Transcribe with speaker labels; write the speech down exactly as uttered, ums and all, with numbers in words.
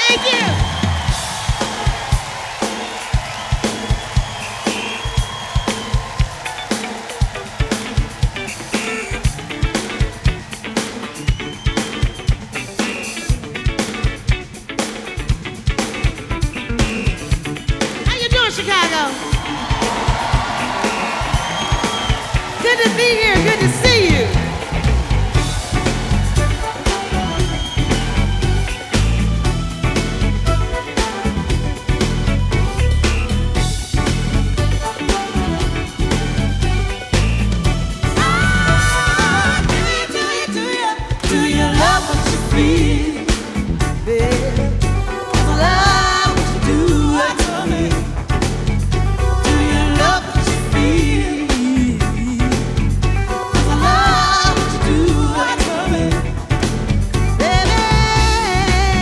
Speaker 1: Thank you. How you doing, Chicago? Good to be here. Good to see you.